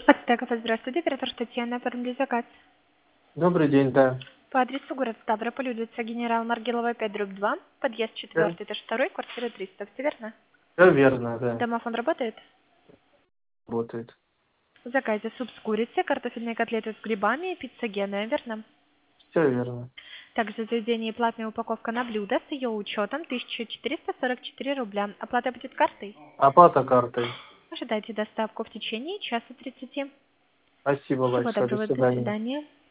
Ацтеков, здравствуйте, оператор Татьяна, оформили заказ. Добрый день, да. По адресу город Ставрополь, улица Генерал Маргелова, 5/2, подъезд 4, Да, этаж 2, квартира 300, все верно? да, верно, да. Домофон работает? Работает. В заказе суп с курицей, картофельные котлеты с грибами и пицца Гена, верно? Все верно. Также в заведении платная упаковка на блюдо с ее учетом 1444 рубля. Оплата будет картой? Оплата картой. Ожидайте доставку в течение часа 30. Спасибо Всего большое. До доброго, до свидания. свидания.